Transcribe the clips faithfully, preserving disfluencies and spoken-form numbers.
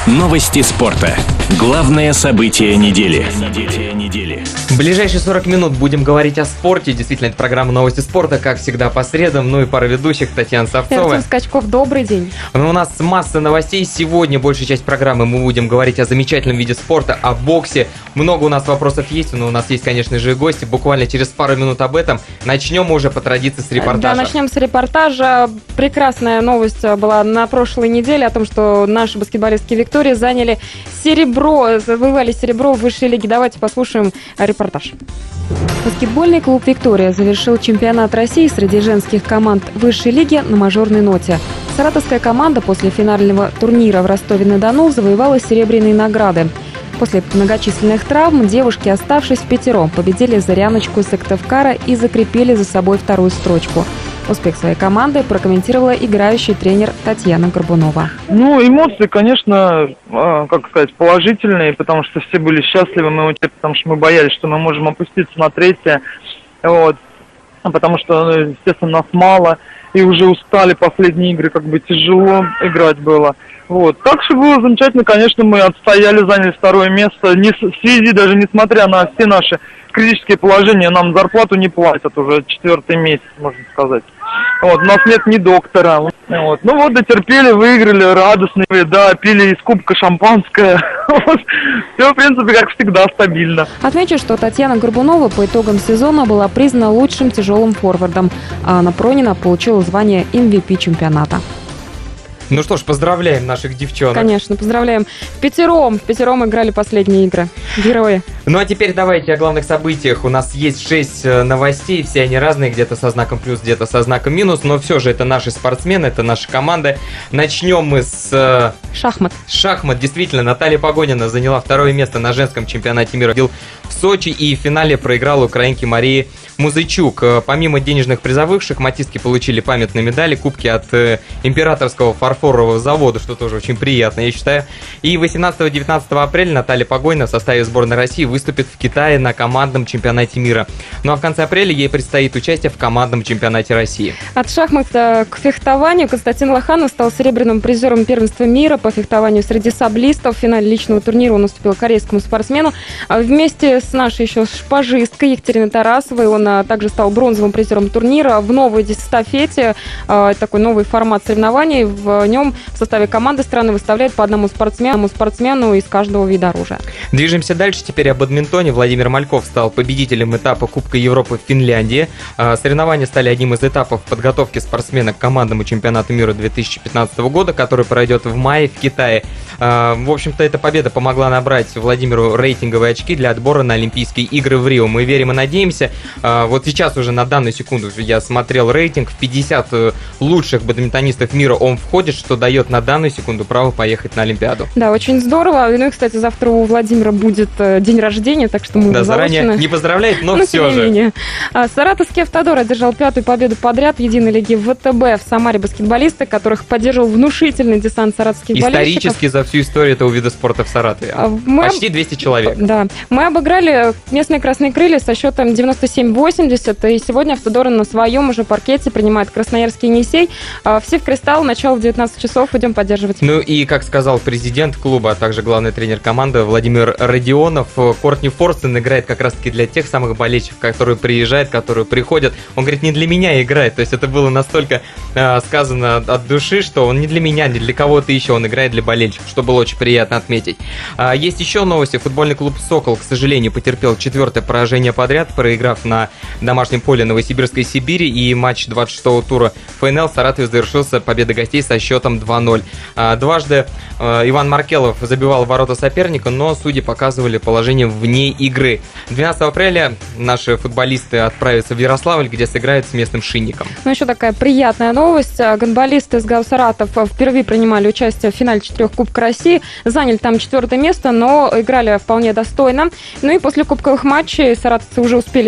Новости спорта. Главное событие недели. В ближайшие сорок минут будем говорить о спорте. Действительно, это программа «Новости спорта», как всегда, по средам. Ну и пара ведущих, Татьяна Савцова. Артем Скачков, добрый день. Ну, у нас масса новостей. Сегодня большая часть программы мы будем говорить о замечательном виде спорта, о боксе. Много у нас вопросов есть, но у нас есть, конечно же, и гости. Буквально через пару минут об этом. Начнем мы уже по традиции с репортажа. Да, начнем с репортажа. Прекрасная новость была на прошлой неделе о том, что наши баскетболистки Виктории заняли серебро, завоевали серебро в высшей лиге. Давайте послушаем репортаж. Баскетбольный клуб «Виктория» завершил чемпионат России среди женских команд высшей лиги на мажорной ноте. Саратовская команда после финального турнира в Ростове-на-Дону завоевала серебряные награды. После многочисленных травм девушки, оставшись впятером, победили Заряночку Сыктывкара и закрепили за собой вторую строчку. Успех своей команды прокомментировала играющий тренер Татьяна Горбунова. Ну, эмоции, конечно, как сказать, положительные, потому что все были счастливы, мы, потому что мы боялись, что мы можем опуститься на третье, вот, потому что, естественно, нас мало, и уже устали последние игры, как бы тяжело играть было. Вот. Так что было замечательно, конечно, мы отстояли, заняли второе место, не, в связи даже, несмотря на все наши критические положения, нам зарплату не платят уже четвертый месяц, можно сказать. Вот, у нас нет ни доктора. Вот. Ну вот, дотерпели, выиграли, радостные, да, пили из кубка шампанское. Вот. Все, в принципе, как всегда, стабильно. Отмечу, что Татьяна Горбунова по итогам сезона была признана лучшим тяжелым форвардом, а Анна Пронина получила звание эм ви пи чемпионата. Ну что ж, поздравляем наших девчонок. Конечно, поздравляем. В пятером, в пятером играли последние игры. Герои. Ну а теперь давайте о главных событиях. У нас есть шесть новостей, все они разные, где-то со знаком плюс, где-то со знаком минус, но все же это наши спортсмены, это наша команда. Начнем мы с... Шахмат. Шахмат. Действительно, Наталья Погонина заняла второе место на женском чемпионате мира в Сочи и в финале проиграла украинке Марии Музычук. Помимо денежных призовых, шахматистки получили памятные медали, кубки от императорского фарфорового завода, что тоже очень приятно, я считаю. И восемнадцатого-девятнадцатого апреля Наталья Погонина в составе сборной России выступит в Китае на командном чемпионате мира. Ну а в конце апреля ей предстоит участие в командном чемпионате России. От шахмата к фехтованию Константин Лоханов стал серебряным призером первенства мира по фехтованию среди саблистов. В финале личного турнира он уступил корейскому спортсмену. Вместе с нашей еще шпажисткой Екатериной Тарасовой он также стал бронзовым призером турнира в новой эстафете. Такой новый формат соревнований. В нем в составе команды страны выставляют по одному спортсмену, спортсмену из каждого вида оружия. Движемся дальше. Теперь о бадминтоне. Владимир Мальков стал победителем этапа Кубка Европы в Финляндии. Соревнования стали одним из этапов подготовки спортсмена к командному чемпионату мира две тысячи пятнадцатого года, который пройдет в мае в Китае. В общем-то, эта победа помогла набрать Владимиру рейтинговые очки для отбора на Олимпийские игры в Рио. Мы верим и надеемся. Вот сейчас уже на данную секунду я смотрел рейтинг. В пятьдесят лучших бадминтонистов мира он входит, что дает на данную секунду право поехать на Олимпиаду. Да, очень здорово. Ну и, кстати, завтра у Владимира будет день рождения, так что мы да, заранее заочно... не поздравляет, но, но все же. Менее. Саратовский «Автодор» одержал пятую победу подряд в единой лиге вэ тэ бэ. В Самаре баскетболисты, которых поддерживал внушительный десант саратовских болельщиков. Исторически за всю историю этого вида спорта в Саратове. Мы... Почти двести человек. Да. Мы обыграли местные «Красные крылья» со счетом девяносто семь восемьдесят. И сегодня «Автодор» на своем уже паркете принимает красноярский «Енисей». Все в «Кристалл». Начало в девятнадцать часов. Идем поддерживать. Ну и, как сказал президент клуба, а также главный тренер команды Владимир Родионов, Кортни Форстен играет как раз-таки для тех самых болельщиков, которые приезжают, которые приходят. Он говорит, не для меня играет. То есть это было настолько э, сказано от души, что он не для меня, не для кого-то еще. Он играет для болельщиков, что было очень приятно отметить. А, есть еще новости. Футбольный клуб «Сокол», к сожалению, потерпел четвертое поражение подряд, проиграв на домашнем поле Новосибирской Сибири. И матч двадцать шестого тура эф эн эл в Саратове завершился победой гостей со счетом два ноль. А, дважды а, Иван Маркелов забивал в ворота соперника, но судьи показывали положение вне игры. двенадцатого апреля наши футболисты отправятся в Ярославль, где сыграют с местным «Шинником». Ну, еще такая приятная новость. Гандболисты из ГАУ «Саратов» впервые принимали участие в финале четырех Кубка России. Заняли там четвертое место, но играли вполне достойно. Ну и после кубковых матчей саратовцы уже успели провести две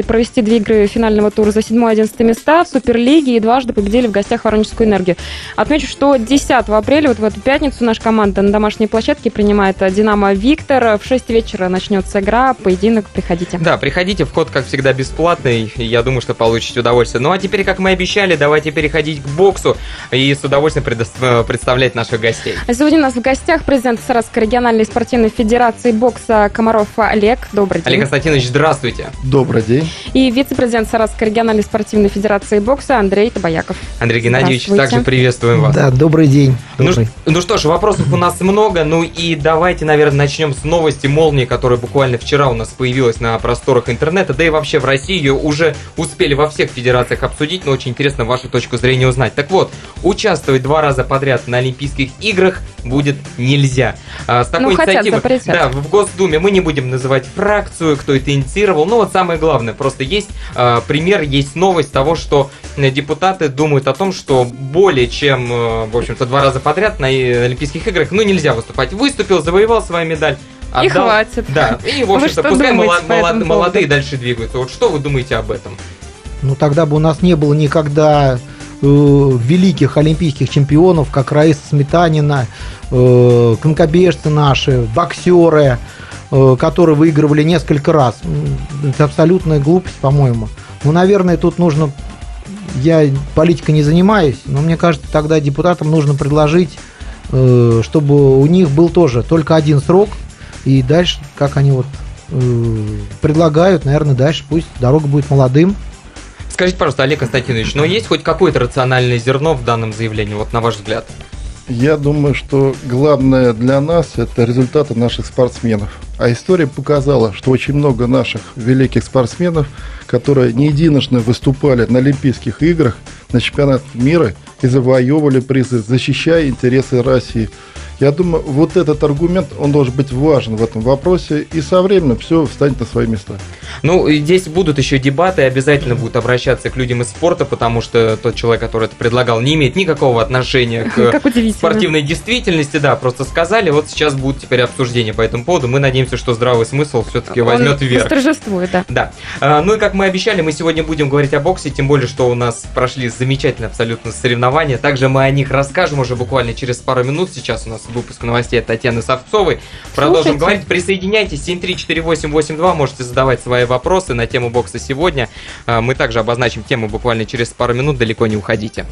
две игры финального тура за седьмое-одиннадцатое места в Суперлиге и дважды победили в гостях Воронежскую энергию. Отмечу, что десятого апреля, вот в эту пятницу, наша команда на домашней площадке принимает «Динамо Виктор». В шесть вечера начнется игра, поединок, приходите. Да, приходите, вход, как всегда, бесплатный, и я думаю, что получите удовольствие. Ну а теперь, как мы обещали, давайте переходить к боксу и с удовольствием предо- представлять наших гостей. Сегодня у нас в гостях президент Саратовской региональной спортивной федерации бокса Комаров Олег. Добрый день. Олег Константинович, здравствуйте. Добрый день. И вице-президент Саратовской региональной спортивной федерации бокса Андрей Табаяков. Андрей Геннадьевич, также приветствуем вас. Да, добрый день. Добрый. Ну, ну что ж, вопросов у нас много, ну и давайте, наверное, начнем с новости молнии, которая буквально вчера у нас появилась на просторах интернета, да и вообще в России ее уже успели во всех федерациях обсудить, но очень интересно вашу точку зрения узнать. Так вот, участвовать два раза подряд на Олимпийских играх будет нельзя. А, с такой ну, хотят инициативой, запретят. да, в Госдуме мы не будем называть фракцию, кто это инициировал, но вот самое главное, просто есть а, пример, есть новость того, что депутаты думают о том, что более чем, в общем-то, два раза подряд на Олимпийских играх, ну, нельзя выступать. Выступил, завоевал свою медаль. Отдал, и хватит. Да, и, в общем-то, пускай молод, молод, молодые дальше двигаются. Вот что вы думаете об этом? Ну, тогда бы у нас не было никогда э, великих олимпийских чемпионов, как Раиса Сметанина, э, конькобежцы наши, боксеры, э, которые выигрывали несколько раз. Это абсолютная глупость, по-моему. Ну, наверное, тут нужно... Я политикой не занимаюсь, но мне кажется, тогда депутатам нужно предложить, э, чтобы у них был тоже только один срок, и дальше, как они вот э, предлагают, наверное, дальше пусть дорога будет молодым. Скажите, пожалуйста, Олег Константинович, но есть хоть какое-то рациональное зерно в данном заявлении, вот на ваш взгляд? Я думаю, что главное для нас – это результаты наших спортсменов. А история показала, что очень много наших великих спортсменов, которые не единожды выступали на Олимпийских играх, на чемпионатах мира и завоевывали призы, защищая интересы России. Я думаю, вот этот аргумент, он должен быть важен в этом вопросе, и со временем все встанет на свои места. Ну, здесь будут еще дебаты, обязательно будут обращаться к людям из спорта, потому что тот человек, который это предлагал, не имеет никакого отношения к спортивной действительности, да, просто сказали, вот сейчас будут теперь обсуждения по этому поводу, мы надеемся, что здравый смысл все-таки возьмет верх. Восторжествует, да. Да. А, ну и как мы обещали, мы сегодня будем говорить о боксе, тем более, что у нас прошли замечательные абсолютно соревнования, также мы о них расскажем уже буквально через пару минут, сейчас у нас выпуск новостей от Татьяны Савцовой. Продолжим Слушайте. говорить. Присоединяйтесь. семь три четыре восемь восемь два. Можете задавать свои вопросы на тему бокса сегодня. Мы также обозначим тему буквально через пару минут. Далеко не уходите.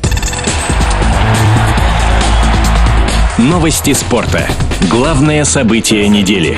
Новости спорта. Главное событие недели.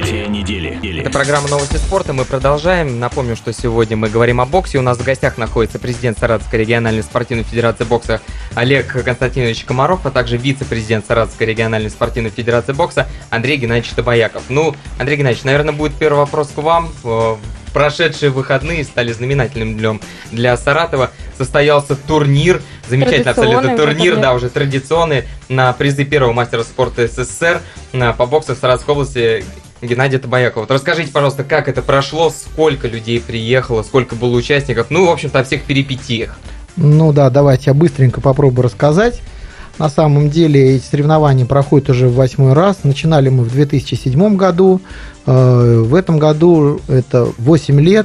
Это программа «Новости спорта». Мы продолжаем. Напомню, что сегодня мы говорим о боксе. У нас в гостях находится президент Саратовской региональной спортивной федерации бокса Олег Константинович Комаров, а также вице-президент Саратовской региональной спортивной федерации бокса Андрей Геннадьевич Табаяков. Ну, Андрей Геннадьевич, наверное, будет первый вопрос к вам. Прошедшие выходные стали знаменательным днем для Саратова. Состоялся турнир, замечательный абсолютно турнир, да, уже традиционный, на призы первого мастера спорта СССР по боксу в Саратовской области Геннадия Табаякова. Вот расскажите, пожалуйста, как это прошло, сколько людей приехало, сколько было участников, ну, в общем-то, о всех перипетиях. Ну да, давайте я быстренько попробую рассказать. На самом деле эти соревнования проходят уже в восьмой раз. Начинали мы в две тысячи седьмом году. В этом году это восемь лет.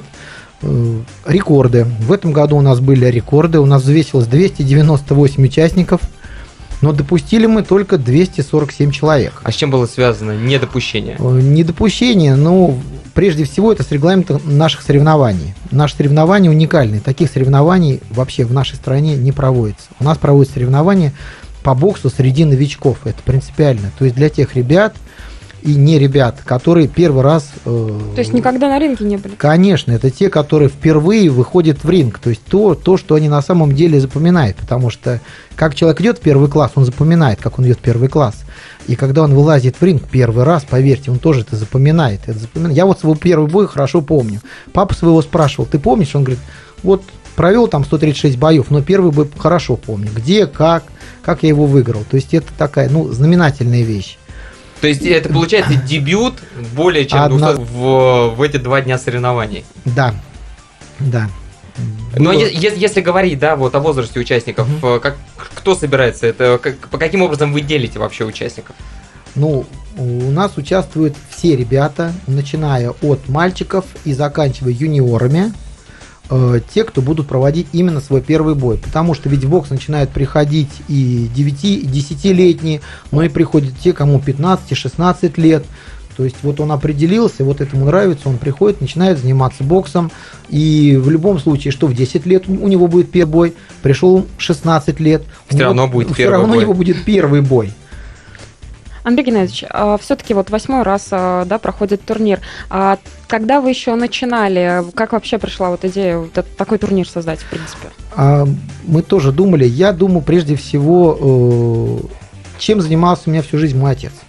Рекорды. В этом году у нас были рекорды. У нас взвесилось двести девяносто восемь участников. Но допустили мы только двести сорок семь человек. А с чем было связано недопущение? Недопущение, ну, прежде всего, это с регламентом наших соревнований. Наши соревнования уникальны. Таких соревнований вообще в нашей стране не проводится. У нас проводятся соревнования по боксу среди новичков. Это принципиально. То есть для тех ребят и не ребят, которые первый раз... Э, то есть никогда на ринге не были? Конечно, это те, которые впервые выходят в ринг. То есть то, то, что они на самом деле запоминают. Потому что как человек идет в первый класс, он запоминает, как он идет в первый класс. И когда он вылазит в ринг первый раз, поверьте, он тоже это запоминает. Это запоминает. Я вот свой первый бой хорошо помню. Папа своего спрашивал, ты помнишь? Он говорит, вот провел там сто тридцать шесть боев, но первый бой хорошо помню. Где, как, как я его выиграл. То есть это такая, ну, знаменательная вещь. То есть это получается дебют более чем Одна... в, в эти два дня соревнований. Да, да. Но е- если говорить, да, вот о возрасте участников, mm-hmm. как, кто собирается, это как, по каким образом вы делите вообще участников? Ну, у нас участвуют все ребята, начиная от мальчиков и заканчивая юниорами. э, те, кто будут проводить именно свой первый бой. Потому что ведь в бокс начинают приходить и девяти, и десятилетние, но и приходят те, кому пятнадцать и шестнадцать лет. То есть вот он определился, вот этому нравится, он приходит, начинает заниматься боксом. И в любом случае, что в десять лет у него будет первый бой, пришел шестнадцать лет, все равно будет все первый равно бой. его будет первый бой. Андрей Геннадьевич, все-таки вот восьмой раз, да, проходит турнир. А когда вы еще начинали, как вообще пришла вот идея вот такой турнир создать, в принципе? А, мы тоже думали. Я думаю, прежде всего, чем занимался у меня всю жизнь мой отец.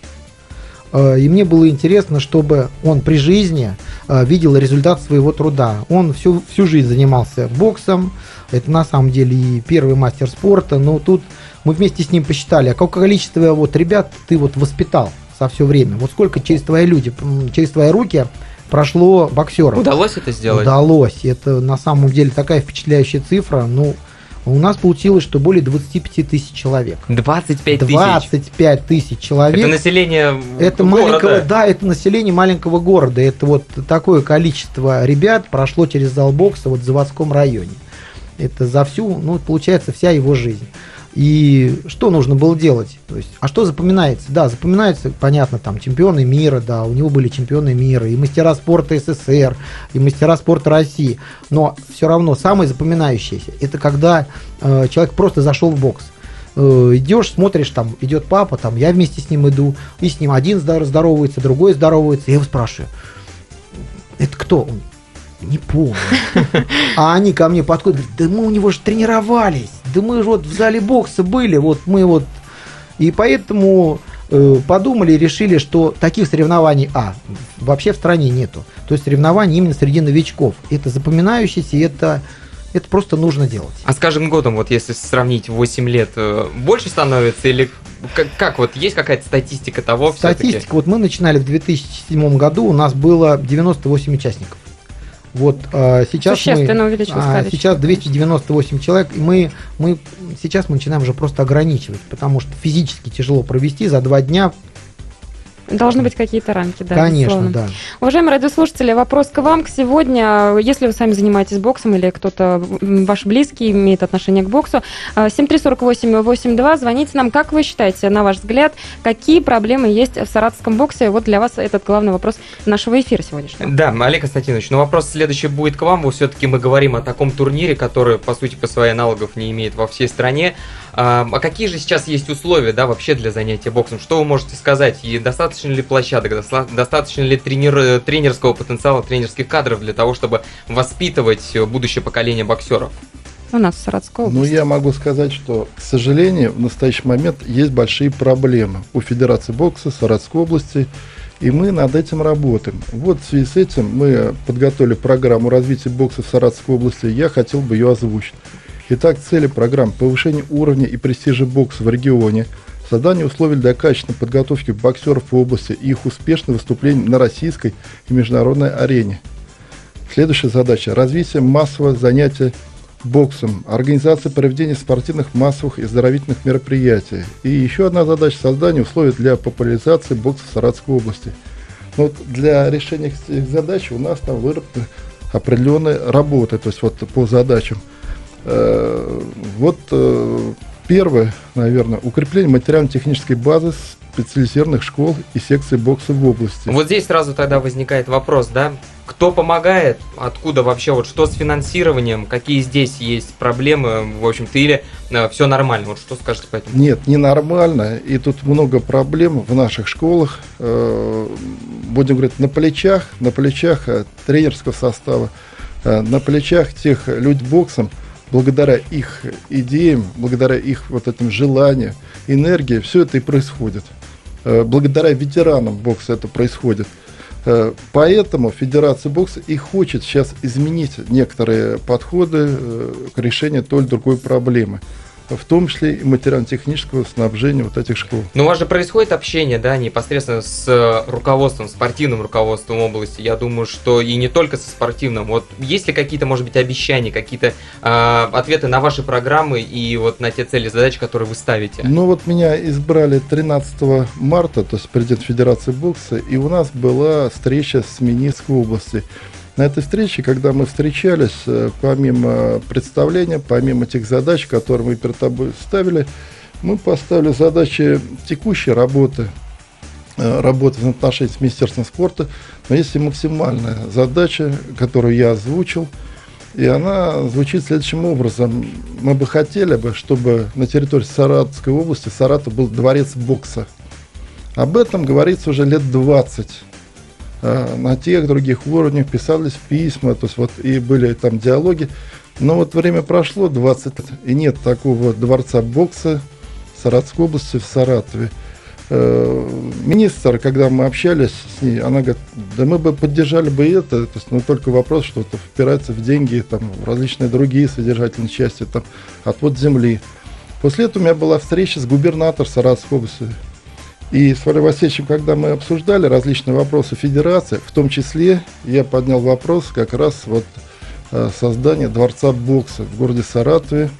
И мне было интересно, чтобы он при жизни видел результат своего труда. Он всю, всю жизнь занимался боксом. Это на самом деле и первый мастер спорта. Но тут мы вместе с ним посчитали, а какое количество вот ребят ты вот воспитал за все время. Вот сколько через твои люди, через твои руки прошло боксеров. Удалось это сделать? Удалось. Это на самом деле такая впечатляющая цифра. Ну, у нас получилось, что более двадцать пять тысяч человек. двадцать пять тысяч? двадцать пять тысяч человек. Это население это города? Маленького, да, это население маленького города. Это вот такое количество ребят прошло через зал бокса вот в заводском районе. Это за всю, ну, получается, вся его жизнь. И что нужно было делать? То есть, а что запоминается? Да, запоминается, понятно, там, чемпионы мира, да, у него были чемпионы мира, и мастера спорта СССР, и мастера спорта России. Но все равно самое запоминающееся, это когда э, человек просто зашел в бокс. Э, идешь, смотришь, там, идет папа, там, я вместе с ним иду, и с ним один здоровается, другой здоровается. Я его спрашиваю, это кто он? Не помню. А они ко мне подходят, говорят, да мы у него же тренировались, да мы же вот в зале бокса были, вот мы вот. И поэтому э, подумали и решили, что таких соревнований, а, вообще в стране нету. То есть соревнований именно среди новичков. Это запоминающееся, и это, это просто нужно делать. А с каждым годом, вот если сравнить восемь лет, больше становится или как, как вот есть какая-то статистика того? Статистика, все-таки? вот мы начинали в две тысячи седьмом году, у нас было девяносто восемь участников. Вот а, сейчас Существенно мы, увеличилось а, количество. сейчас двести девяносто восемь человек, и мы, мы сейчас мы начинаем уже просто ограничивать, потому что физически тяжело провести за два дня. Должны быть какие-то рамки, да. Конечно, безусловно. да. Уважаемые радиослушатели, вопрос к вам к сегодня. Если вы сами занимаетесь боксом или кто-то ваш близкий имеет отношение к боксу, семь три сорок восемь восемьдесят два, звоните нам. Как вы считаете, на ваш взгляд, какие проблемы есть в саратовском боксе? Вот для вас этот главный вопрос нашего эфира сегодняшнего. Да, Олег Константинович, но вопрос следующий будет к вам. Все-таки мы говорим о таком турнире, который, по сути, по своей аналогов не имеет во всей стране. А какие же сейчас есть условия, да, вообще для занятия боксом? Что вы можете сказать? И достаточно ли площадок, достаточно ли тренер, тренерского потенциала, тренерских кадров для того, чтобы воспитывать будущее поколение боксеров? У нас в Саратовской области. Ну, я могу сказать, что, к сожалению, в настоящий момент есть большие проблемы у Федерации бокса Саратовской области, и мы над этим работаем. Вот в связи с этим мы подготовили программу развития бокса в Саратовской области, я хотел бы ее озвучить. Итак, цели программы: повышение уровня и престижа бокса в регионе, создание условий для качественной подготовки боксеров в области и их успешное выступление на российской и международной арене. Следующая задача: развитие массового занятия боксом, организация проведения спортивных, массовых и оздоровительных мероприятий. И еще одна задача: создание условий для популяризации бокса в Саратовской области. Но вот для решения этих задач у нас там выработаны определенные работы, то есть вот по задачам. Вот первое, наверное, укрепление материально-технической базы специализированных школ и секций бокса в области. Вот здесь сразу тогда возникает вопрос, да? Кто помогает? Откуда вообще? Вот что с финансированием? Какие здесь есть проблемы? В общем-то, или э, все нормально? Вот что скажете по этому? Нет, ненормально. И тут много проблем в наших школах. Э, будем говорить, на плечах, на плечах тренерского состава, э, на плечах тех людей боксом. Благодаря их идеям, благодаря их вот этим желаниям, энергии, все это и происходит. Благодаря ветеранам бокса это происходит. Поэтому Федерация бокса и хочет сейчас изменить некоторые подходы к решению той или другой проблемы, в том числе и материально-технического снабжения вот этих школ. Но у вас же происходит общение, да, непосредственно с руководством, спортивным руководством области. Я думаю, что и не только со спортивным. Вот есть ли какие-то, может быть, обещания, какие-то э, ответы на ваши программы и вот на те цели, задачи, которые вы ставите? Ну вот меня избрали тринадцатого марта, то есть президент Федерации бокса, и у нас была встреча с министром области. На этой встрече, когда мы встречались, помимо представления, помимо тех задач, которые мы перед собой ставили, мы поставили задачи текущей работы, работы в отношении с Министерством спорта. Но есть и максимальная задача, которую я озвучил, и она звучит следующим образом. Мы бы хотели, бы, чтобы на территории Саратовской области, Саратов, был дворец бокса. Об этом говорится уже лет двадцать. На тех других уровнях писались письма, то есть вот и были там диалоги. Но вот время прошло, двадцать лет, и нет такого дворца бокса в Саратовской области, в Саратове. Министр, когда мы общались с ней, она говорит, да мы бы поддержали бы это, то есть, но только вопрос, что это впирается в деньги, там, в различные другие содержательные части, там, отвод земли. После этого у меня была встреча с губернатором Саратовской области. И с Валерием Васильевичем, когда мы обсуждали различные вопросы федерации, в том числе я поднял вопрос как раз вот создания дворца бокса в городе Саратове.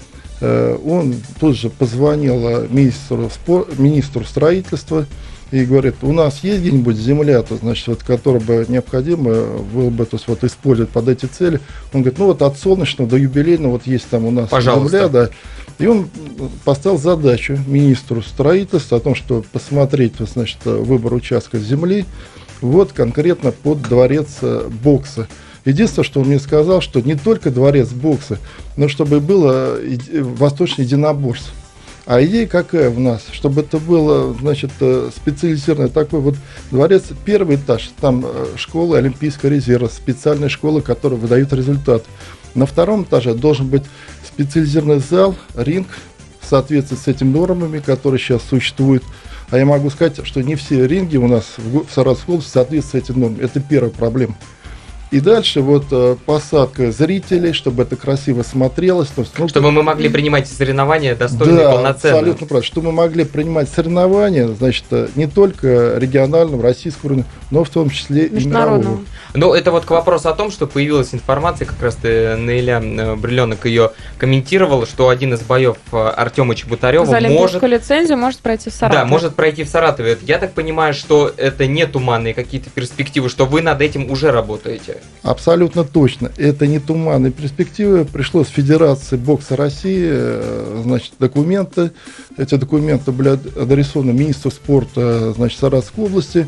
Он тут же позвонил министру, министру строительства и говорит, у нас есть где-нибудь земля, то, значит, вот, которая бы необходимо было бы, то есть, вот, использовать под эти цели. Он говорит, ну вот от Солнечного до Юбилейного вот есть там у нас Пожалуйста. земля, да. И он поставил задачу министру строительства о том, что посмотреть, вот, значит, выбор участка земли вот конкретно под дворец бокса. Единственное, что он мне сказал, что не только дворец бокса, но чтобы было восточное единоборство. А идея какая у нас? Чтобы это было, значит, специализированный такой вот дворец, первый этаж, там школа Олимпийского резерва, специальная школа, которая выдает результат. На втором этаже должен быть специализированный зал, ринг, в соответствии с этими нормами, которые сейчас существуют. А я могу сказать, что не все ринги у нас в Саратовской области соответствуют этим нормам. Это первая проблема. И дальше вот э, посадка зрителей, чтобы это красиво смотрелось. То есть, ну, чтобы мы могли принимать соревнования достойно да, и полноценно. Абсолютно правильно. Чтобы мы могли принимать соревнования, значит, не только регионального, российского уровня, но в том числе и мирового. Ну, это вот к вопросу о том, что появилась информация, как раз ты, Наиля Бриллёнок ее комментировала, что один из боев Артема Чеботарева за олимпийскую может... лицензию может пройти в Саратове. Да, может пройти в Саратове. Я так понимаю, что это не туманные какие-то перспективы, что вы над этим уже работаете. Абсолютно точно. Это не туманные перспективы. Пришло с Федерации бокса России, значит, документы. Эти документы были адресованы министру спорта, значит, Саратовской области.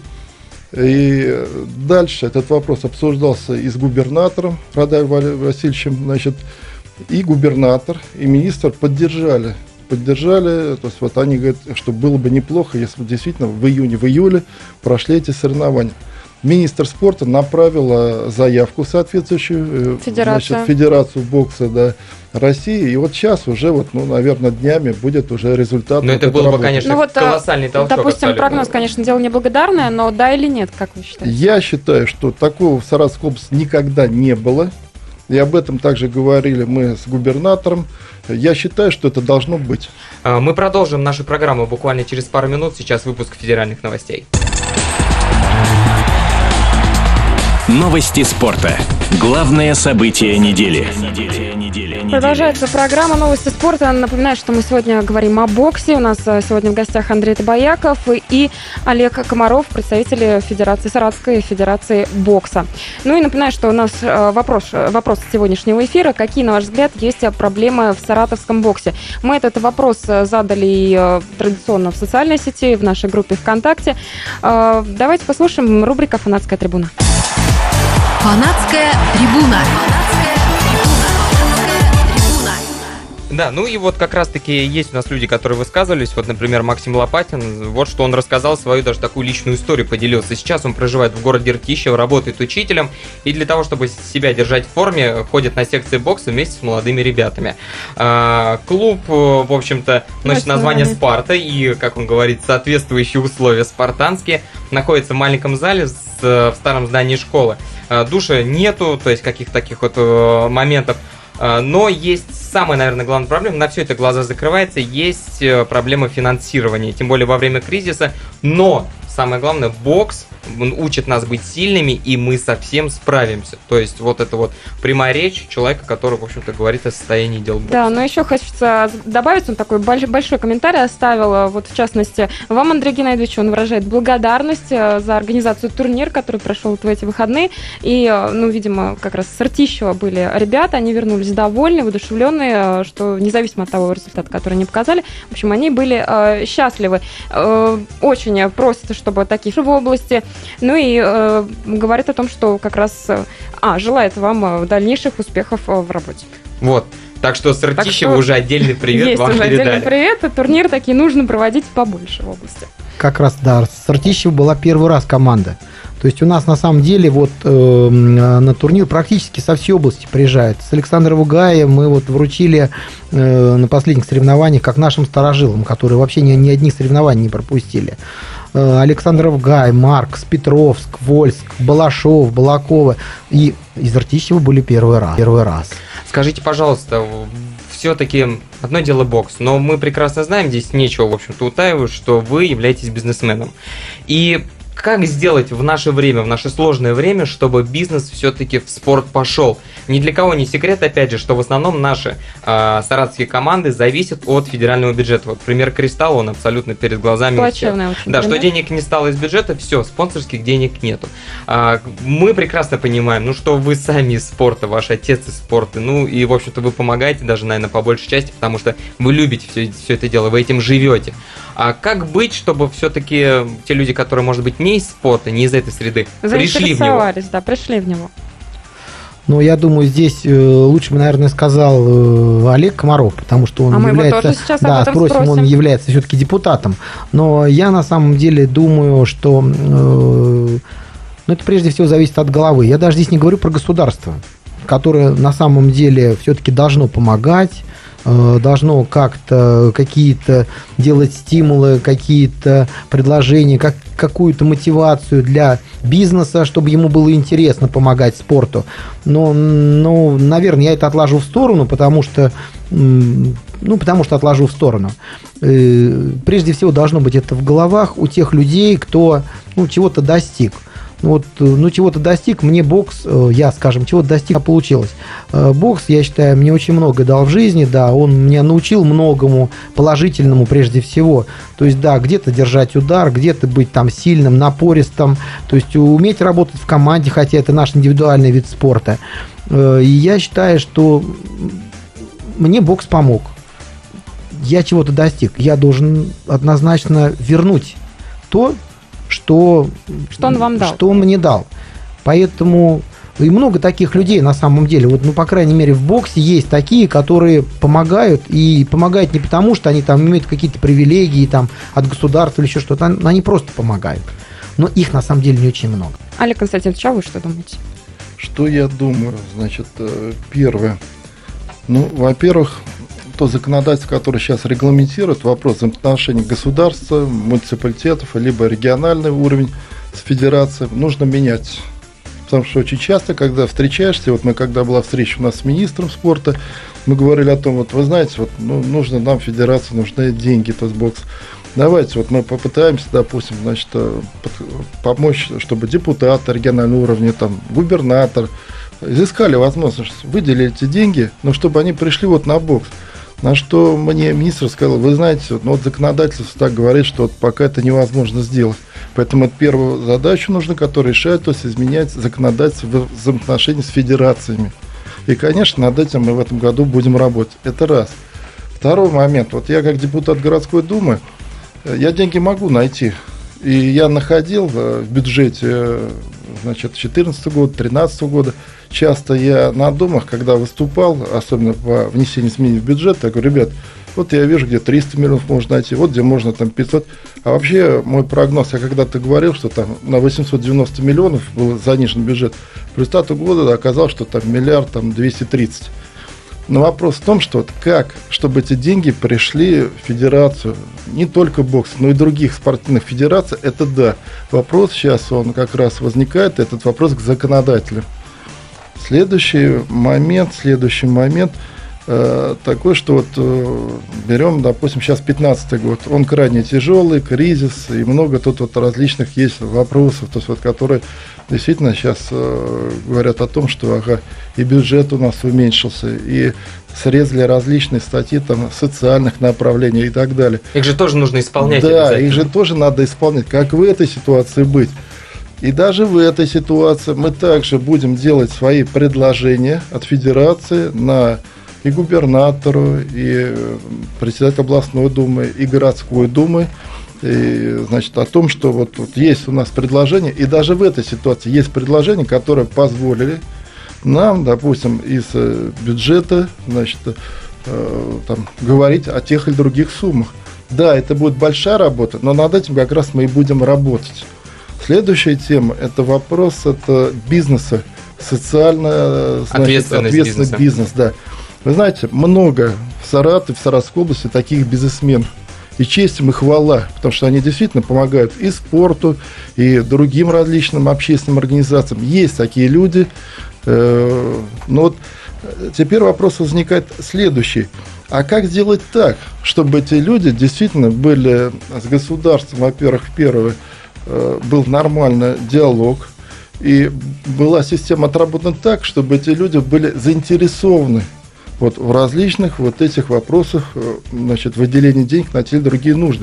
И дальше этот вопрос обсуждался и с губернатором Радаем Валерием Васильевичем, значит, и губернатор, и министр поддержали. Поддержали, то есть вот они говорят, что было бы неплохо, если бы действительно в июне, в июле прошли эти соревнования. Министр спорта направила заявку соответствующую Федерация. значит, Федерацию бокса, да, России. И вот сейчас уже, вот, ну, наверное, днями будет уже результат. Но вот это было бы, работы. конечно, ну, вот, колоссальный толчок. Допустим, абсолютно. прогноз, конечно, дело неблагодарное, но да или нет, как вы считаете? Я считаю, что такого в Саратовской области никогда не было. И об этом также говорили мы с губернатором. Я считаю, что это должно быть. Мы продолжим нашу программу буквально через пару минут. Сейчас выпуск федеральных новостей. Новости спорта. Главное событие недели. Продолжается программа «Новости спорта». Напоминаю, что мы сегодня говорим о боксе. У нас сегодня в гостях Андрей Табаяков и Олег Комаров, представители Федерации Саратовской Федерации бокса. Ну и напоминаю, что у нас вопрос, вопрос сегодняшнего эфира. Какие, на ваш взгляд, есть проблемы в саратовском боксе? Мы этот вопрос задали традиционно в социальной сети, в нашей группе ВКонтакте. Давайте послушаем рубрика «Фанатская трибуна». Фанатская трибуна. Да, ну и вот как раз-таки есть у нас люди, которые высказывались. Вот, например, Максим Лопатин. Вот что он рассказал свою даже такую личную историю, поделился. Сейчас он проживает в городе Ртищево, работает учителем. И для того, чтобы себя держать в форме, ходит на секции бокса вместе с молодыми ребятами. А, клуб, в общем-то, носит название «Спарта». И, как он говорит, соответствующие условия спартанские. Находится в маленьком зале с, в старом здании школы. А, душа нету, то есть каких-то таких вот моментов. Но есть самая, наверное, главная проблема, на все это глаза закрывается, есть проблема финансирования, тем более во время кризиса, но самое главное, бокс учит нас быть сильными, и мы совсем справимся. То есть вот это вот прямая речь человека, который, в общем-то, говорит о состоянии дел бокса. Да, но еще хочется добавить, он такой большой комментарий оставил, вот в частности, вам, Андрей Геннадьевич, он выражает благодарность за организацию турнира, который прошел в эти выходные, и, ну, видимо, как раз с Ртищева были ребята, они вернулись довольны, воодушевленные, что независимо от того результата, который они показали, в общем, они были э, счастливы. Э, очень просят, чтобы такие в области. Ну и э, говорит о том, что как раз а, желает вам дальнейших успехов в работе. Вот. Так что с Ртищева уже отдельный привет есть вам уже передали. Отдельный привет. И турнир такие нужно проводить побольше в области. Как раз, да, с Ртищева была первый раз команда. То есть у нас на самом деле вот э, на турнир практически со всей области приезжают. С Александрова Гая мы вот вручили э, на последних соревнованиях как нашим старожилам, которые вообще ни, ни одних соревнований не пропустили. Э, Александров Гай, Маркс, Петровск, Вольск, Балашов, Балакова. И из Ртищева были первый раз. Первый раз. Скажите, пожалуйста, все-таки одно дело бокс, но мы прекрасно знаем, здесь нечего, в общем-то, утаивать, что вы являетесь бизнесменом. И как сделать в наше время, в наше сложное время, чтобы бизнес все-таки в спорт пошел? Ни для кого не секрет, опять же, что в основном наши э, саратовские команды зависят от федерального бюджета. Вот пример «Кристалл», он абсолютно перед глазами. Плачевный очень. Да, что денег не стало из бюджета, все, спонсорских денег нету. А, мы прекрасно понимаем, ну что вы сами из спорта, ваш отец из спорта, ну и, в общем-то, вы помогаете даже, наверное, по большей части, потому что вы любите все, все это дело, вы этим живете. А как быть, чтобы все-таки те люди, которые, может быть, не из спорта, не из этой среды, пришли в него? Да, пришли в него. Ну, я думаю, здесь э, лучше бы, наверное, сказал э, Олег Комаров, потому что он а является... мы его тоже сейчас да, об этом спросим, спросим. Он является все-таки депутатом. Но я на самом деле думаю, что э, ну, это прежде всего зависит от головы. Я даже здесь не говорю про государство, которое на самом деле все-таки должно помогать, должно как-то какие-то делать стимулы, какие-то предложения, как, какую-то мотивацию для бизнеса, чтобы ему было интересно помогать спорту. Но, ну, наверное, я это отложу в сторону, потому что, ну, потому что отложу в сторону. Прежде всего должно быть это в головах у тех людей, кто, ну, чего-то достиг. Вот, ну, чего-то достиг, мне бокс, я, скажем, чего-то достиг, а получилось. Бокс, я считаю, мне очень много дал в жизни, да, он меня научил многому положительному прежде всего. То есть, да, где-то держать удар, где-то быть там сильным, напористым, то есть уметь работать в команде, хотя это наш индивидуальный вид спорта. И я считаю, что мне бокс помог. Я чего-то достиг. Я должен однозначно вернуть то, Что, что он вам дал. Что он мне дал. Поэтому и много таких людей на самом деле. Вот, ну, по крайней мере, в боксе есть такие, которые помогают. И помогают не потому, что они там имеют какие-то привилегии там, от государства или еще что-то. Они просто помогают. Но их на самом деле не очень много. Олег Константинович, а вы что думаете? Что я думаю? Значит, первое. Ну, во-первых, то законодательство, которое сейчас регламентирует вопрос взаимоотношений государства, муниципалитетов, либо региональный уровень с федерацией, нужно менять. Потому что очень часто, когда встречаешься, вот мы, когда была встреча у нас с министром спорта, мы говорили о том, вот вы знаете, вот, ну, нужно нам федерации, нужны деньги, то есть бокс. Давайте вот мы попытаемся, допустим, значит, помочь, чтобы депутаты регионального уровня, там, губернатор изыскали возможность, выделили эти деньги, но чтобы они пришли вот на бокс. На что мне министр сказал, вы знаете, вот, ну, вот законодательство так говорит, что вот пока это невозможно сделать. Поэтому это первую задачу нужно, которая решает, то есть изменять законодательство в взаимоотношении с федерациями. И, конечно, над этим мы в этом году будем работать. Это раз. Второй момент. Вот я как депутат городской думы, я деньги могу найти. И я находил в бюджете, значит, две тысячи четырнадцатого года, две тысячи тринадцатого года. Часто я на домах, когда выступал, особенно по внесению изменений в бюджет, я говорю, ребят, вот я вижу, где триста миллионов можно найти, вот где можно там пятьсот. А вообще мой прогноз, я когда-то говорил, что там на восемьсот девяносто миллионов был занижен бюджет. По результату года оказалось, что там миллиард там двести тридцать. Но вопрос в том, что вот как, чтобы эти деньги пришли в федерацию, не только бокс, но и других спортивных федераций, это да. Вопрос сейчас, он как раз возникает, этот вопрос к законодателю. Следующий момент, следующий момент, э, такой, что вот э, берем, допустим, сейчас пятнадцатый год, он крайне тяжелый, кризис, и много тут вот различных есть вопросов, то есть вот, которые действительно сейчас э, говорят о том, что ага, и бюджет у нас уменьшился, и срезали различные статьи там, социальных направлений и так далее. Их же тоже нужно исполнять. Да, их же тоже надо исполнять. Как в этой ситуации быть? И даже в этой ситуации мы также будем делать свои предложения от федерации на и губернатору, и председателю областной думы, и городской думы, и, значит, о том, что вот, вот есть у нас предложение, и даже в этой ситуации есть предложения, которые позволили нам, допустим, из бюджета, значит, э, там, говорить о тех или других суммах. Да, это будет большая работа, но над этим как раз мы и будем работать. Следующая тема – это вопрос это бизнеса, социально ответственный бизнес. бизнес да. Вы знаете, много в Саратове, в Саратовской области таких бизнесменов. И честь им и хвала, потому что они действительно помогают и спорту, и другим различным общественным организациям. Есть такие люди. Но вот теперь вопрос возникает следующий. А как сделать так, чтобы эти люди действительно были с государством, во-первых, первое, был нормальный диалог, и была система отработана так, чтобы эти люди были заинтересованы вот в различных вот этих вопросах, значит, выделения денег на те или другие нужды.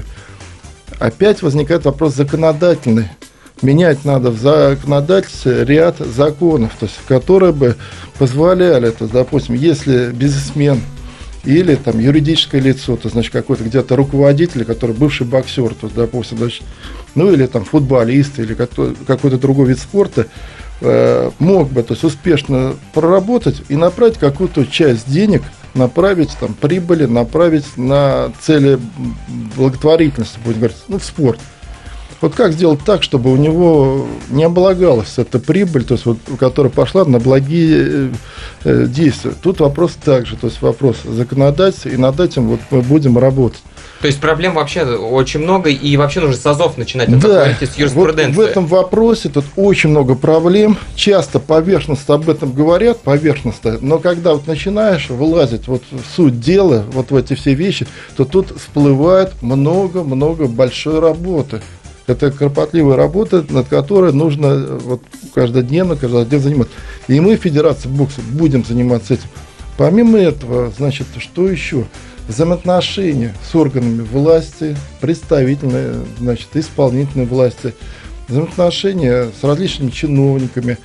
Опять возникает вопрос законодательный. Менять надо в законодательстве ряд законов, то есть, которые бы позволяли, это, допустим, если бизнесмен или там юридическое лицо, то значит какой-то где-то руководитель, который бывший боксер, то, допустим, значит, ну или там футболист или какой-то другой вид спорта, э, мог бы, то есть, успешно проработать и направить какую-то часть денег, направить там прибыли, направить на цели благотворительности, будем говорить, ну в спорт. Вот как сделать так, чтобы у него не облагалась эта прибыль, то есть вот, которая пошла на благие э, действия. Тут вопрос также, то есть вопрос законодательства, и над этим вот мы будем работать. То есть проблем вообще очень много, и вообще нужно с азов начинать, да, с юриспруденции. Вот в этом вопросе тут очень много проблем. Часто поверхностно об этом говорят, поверхностно, но когда вот начинаешь вылазить вот в суть дела, вот в эти все вещи, то тут всплывает много-много большой работы. Это кропотливая работа, над которой нужно вот каждодневно, каждый день заниматься. И мы, Федерация бокса, будем заниматься этим. Помимо этого, значит, что еще? Взаимоотношения с органами власти, представительной, значит, исполнительной власти, взаимоотношения с различными чиновниками.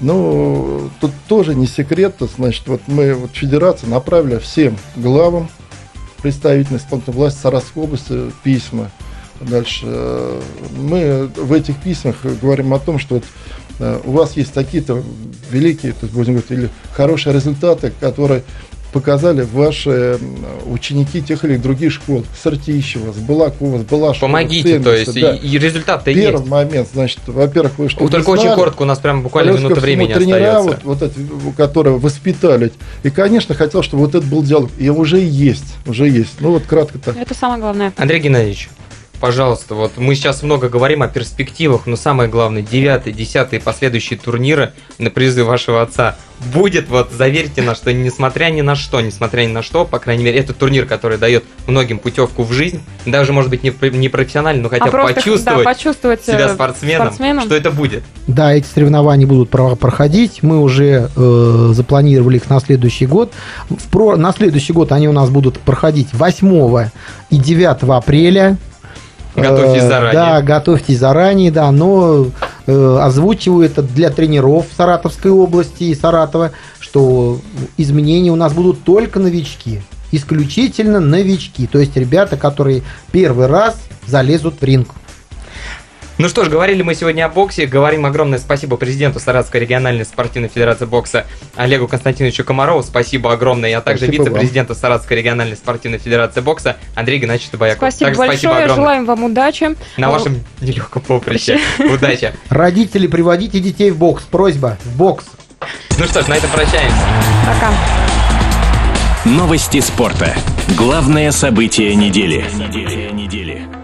Ну, тут тоже не секрет, значит, вот мы, вот Федерация, направили всем главам представительной исполнительной власти Саратовской области письма. Дальше мы в этих письмах говорим о том, что вот у вас есть такие-то великие, то есть, будем говорить, или хорошие результаты, которые показали ваши ученики тех или других школ, с Артищева, с Балакова, с Балашова. Помогите, Цемиса, то есть, да. и, и результат-то есть. Первый момент, значит, во-первых, вы что Только знали, очень коротко, у нас прям буквально минута времени тренера, остается. Вот, вот эти, которые воспитали. И, конечно, хотел, чтобы вот это был диалог. И уже есть, уже есть. Ну вот кратко-то. Это самое главное. Андрей Геннадьевич, пожалуйста, вот мы сейчас много говорим о перспективах, но самое главное, девятый, десятый и последующие турниры на призы вашего отца. Будет, вот, заверьте нас, что несмотря ни на что, несмотря ни на что, по крайней мере, это турнир, который дает многим путевку в жизнь, даже, может быть, не, не профессионально, но хотя бы а почувствовать, да, почувствовать себя спортсменом, спортсменом, что это будет. Да, эти соревнования будут про- проходить, мы уже э, запланировали их на следующий год. В про- на следующий год они у нас будут проходить восьмого и девятого апреля. Готовьтесь заранее. Да, готовьтесь заранее, да, но э, озвучиваю это для тренеров Саратовской области и Саратова, что изменения у нас будут только новички, исключительно новички, то есть ребята, которые первый раз залезут в ринг. Ну что ж, говорили мы сегодня о боксе. Говорим огромное спасибо президенту Саратовской региональной спортивной федерации бокса Олегу Константиновичу Комарову. Спасибо огромное. А также спасибо вице-президенту вам. Саратовской региональной спортивной федерации бокса Андрею Геннадьевичу Табаяку. Спасибо также большое. Спасибо желаем вам удачи. На вашем нелегком поприще. Удачи. Родители, приводите детей в бокс. Просьба, в бокс. Ну что ж, на этом прощаемся. Пока. Новости спорта. Главное событие недели.